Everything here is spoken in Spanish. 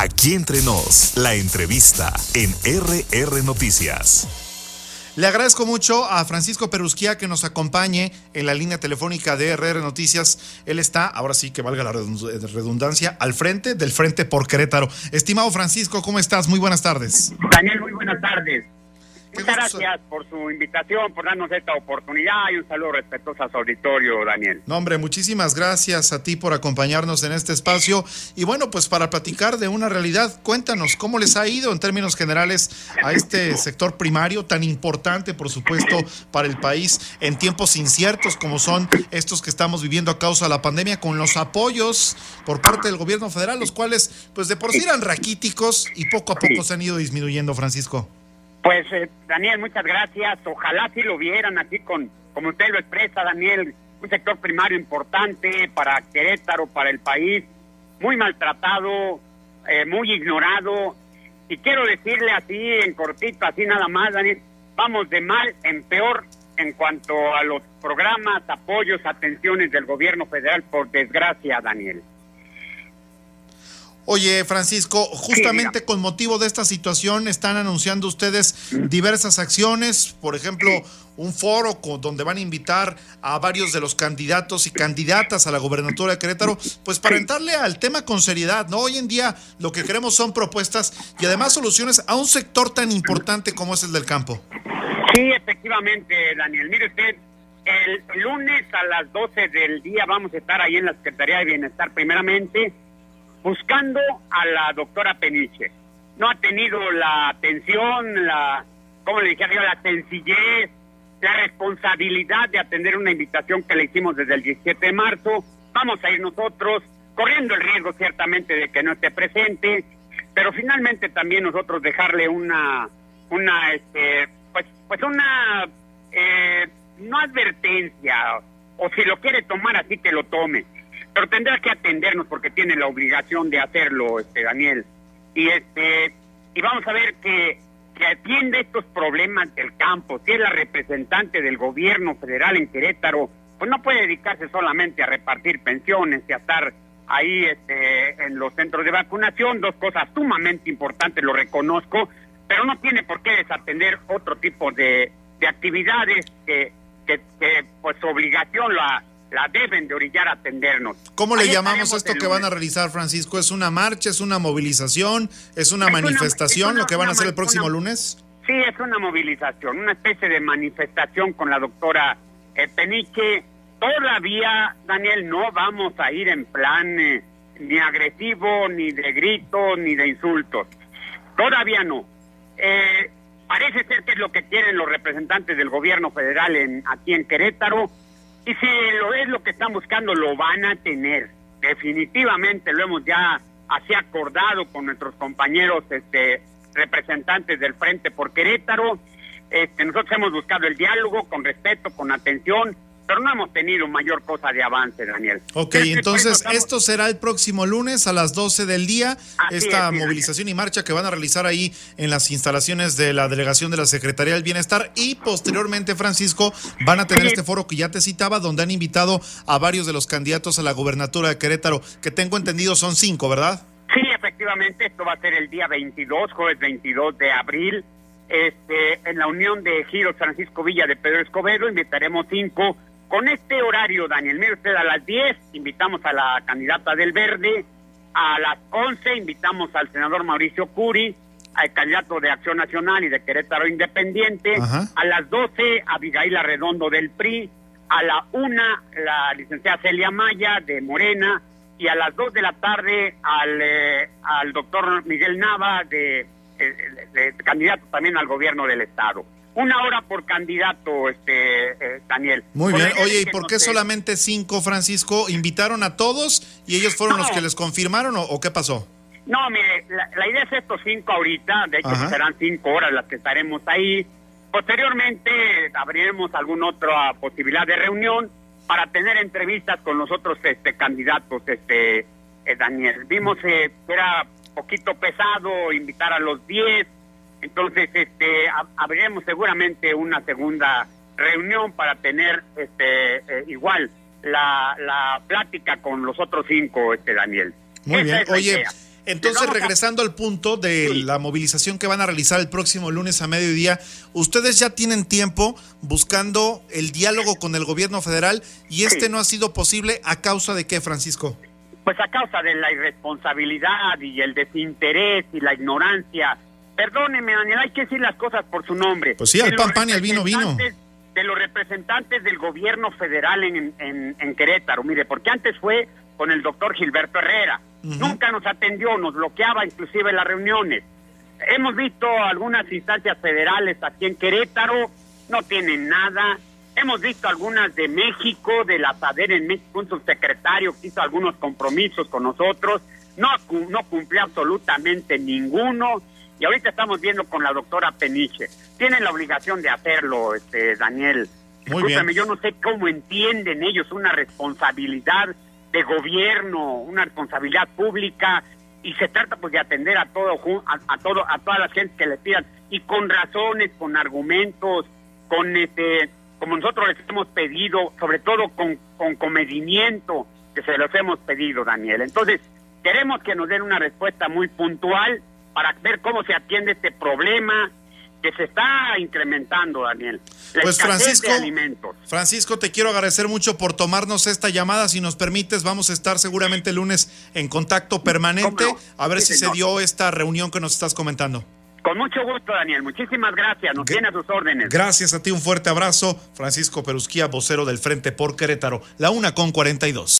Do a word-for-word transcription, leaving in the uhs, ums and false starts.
Aquí Entre Nos, la entrevista en R R Noticias. Le agradezco mucho a Francisco Perusquía que nos acompañe en la línea telefónica de R R Noticias. Él está, ahora sí que valga la redundancia, al frente del Frente por Querétaro. Estimado Francisco, ¿cómo estás? Muy buenas tardes. Daniel, muy buenas tardes. Muchas gracias por su invitación, por darnos esta oportunidad y un saludo respetuoso a su auditorio, Daniel. No, hombre, muchísimas gracias a ti por acompañarnos en este espacio. Y bueno, pues para platicar de una realidad, cuéntanos cómo les ha ido en términos generales a este sector primario tan importante, por supuesto, para el país en tiempos inciertos como son estos que estamos viviendo a causa de la pandemia, con los apoyos por parte del gobierno federal, los cuales pues de por sí eran raquíticos y poco a poco se han ido disminuyendo, Francisco. Pues, eh, Daniel, muchas gracias. Ojalá sí lo vieran así con, como usted lo expresa, Daniel, un sector primario importante para Querétaro, para el país, muy maltratado, eh, muy ignorado. Y quiero decirle así, en cortito, así nada más, Daniel, vamos de mal en peor en cuanto a los programas, apoyos, atenciones del gobierno federal, por desgracia, Daniel. Oye, Francisco, justamente sí, con motivo de esta situación están anunciando ustedes diversas acciones, por ejemplo, un foro con, donde van a invitar a varios de los candidatos y candidatas a la gobernatura de Querétaro, pues para entrarle al tema con seriedad, ¿no? Hoy en día lo que queremos son propuestas y además soluciones a un sector tan importante como es el del campo. Sí, efectivamente, Daniel. Mire usted, el lunes a las doce del día vamos a estar ahí en la Secretaría de Bienestar primeramente, buscando a la doctora Peniche. No ha tenido la atención, la, ¿cómo le dije yo? La sencillez, la responsabilidad de atender una invitación que le hicimos desde el diecisiete de marzo. Vamos a ir nosotros, corriendo el riesgo ciertamente de que no esté presente, pero finalmente también nosotros dejarle una, una, este, pues, pues una, eh, no advertencia, o si lo quiere tomar así que lo tome. Pero tendrá que atendernos porque tiene la obligación de hacerlo, este Daniel. Y este y vamos a ver que, que atiende estos problemas del campo. Si es la representante del gobierno federal en Querétaro, pues no puede dedicarse solamente a repartir pensiones y a estar ahí este, en los centros de vacunación. Dos cosas sumamente importantes, lo reconozco, pero no tiene por qué desatender otro tipo de, de actividades que, que, que pues su obligación la... la deben de orillar a atendernos. ¿Cómo le Ahí llamamos esto que van a realizar, Francisco? ¿Es una marcha, es una movilización, es una es manifestación una, una, lo que van a hacer el próximo una, lunes? Sí, es una movilización, una especie de manifestación con la doctora eh, Peniche. Todavía, Daniel, no vamos a ir en plan eh, ni agresivo, ni de gritos, ni de insultos. Todavía no. Eh, parece ser que es lo que quieren los representantes del gobierno federal en aquí en Querétaro. Y si lo es lo que están buscando, lo van a tener. Definitivamente lo hemos ya así acordado con nuestros compañeros este, representantes del Frente por Querétaro. Este, nosotros hemos buscado el diálogo con respeto, con atención, pero no hemos tenido mayor cosa de avance, Daniel. Ok, este, entonces estamos... esto será el próximo lunes a las doce del día, así esta es, movilización Daniel. Y marcha que van a realizar ahí en las instalaciones de la delegación de la Secretaría del Bienestar y posteriormente, Francisco, van a tener sí. este foro que ya te citaba, donde han invitado a varios de los candidatos a la gobernatura de Querétaro, que tengo entendido son cinco, ¿verdad? Sí, efectivamente, esto va a ser el día veintidós, jueves veintidós de abril, este, en la Unión de Ejidos Francisco Villa de Pedro Escobedo, invitaremos cinco. Con este horario, Daniel, mire usted, a las diez invitamos a la candidata del Verde, a las once invitamos al senador Mauricio Curi, al candidato de Acción Nacional y de Querétaro Independiente, Ajá. a las doce Abigail Arredondo del P R I, a la una la licenciada Celia Maya de Morena, y a las dos de la tarde al, eh, al doctor Miguel Nava, de, de, de, de candidato también al gobierno del Estado. Una hora por candidato, este eh, Daniel. Muy bien. Oye, ¿y por qué solamente cinco, Francisco? ¿Invitaron a todos y ellos fueron no. los que les confirmaron o, o qué pasó? No, mire, la, la idea es estos cinco ahorita, de hecho pues serán cinco horas las que estaremos ahí. Posteriormente abriremos alguna otra posibilidad de reunión para tener entrevistas con los otros este, candidatos, este eh, Daniel. Vimos eh, que era poquito pesado invitar a los diez. Entonces, este, abriremos seguramente una segunda reunión para tener, este, eh, igual la, la plática con los otros cinco, este, Daniel. Muy Esa bien. Oye, idea. Entonces, regresando a... al punto de sí. la movilización que van a realizar el próximo lunes a mediodía, ustedes ya tienen tiempo buscando el diálogo con el gobierno federal y este sí. no ha sido posible. ¿A causa de qué, Francisco? Pues a causa de la irresponsabilidad y el desinterés y la ignorancia. Perdóneme, Daniel, hay que decir las cosas por su nombre. Pues sí, al pan pan y al vino vino. De los representantes del gobierno federal en, en, en Querétaro, mire, porque antes fue con el doctor Gilberto Herrera. Uh-huh. Nunca nos atendió, nos bloqueaba inclusive las reuniones. Hemos visto algunas instancias federales aquí en Querétaro, no tienen nada. Hemos visto algunas de México, de la SADER en México, un subsecretario que hizo algunos compromisos con nosotros, no, no cumplió absolutamente ninguno. Y ahorita estamos viendo con la doctora Peniche. Tienen la obligación de hacerlo, este Daniel. Muy Escúchame, bien. Yo no sé cómo entienden ellos una responsabilidad de gobierno, una responsabilidad pública, y se trata pues de atender a todo, a, a todo, a toda la gente que le pidan, y con razones, con argumentos, con este, como nosotros les hemos pedido, sobre todo con, con comedimiento, que se los hemos pedido, Daniel. Entonces, queremos que nos den una respuesta muy puntual para ver cómo se atiende este problema que se está incrementando, Daniel. La pues Francisco, de alimentos. Francisco, te quiero agradecer mucho por tomarnos esta llamada. Si nos permites, vamos a estar seguramente el lunes en contacto permanente, no? a ver sí, si señor. se dio esta reunión que nos estás comentando. Con mucho gusto, Daniel. Muchísimas gracias. Nos tiene a sus órdenes. Gracias a ti, un fuerte abrazo. Francisco Perusquía, vocero del Frente por Querétaro. La una con cuarenta y dos.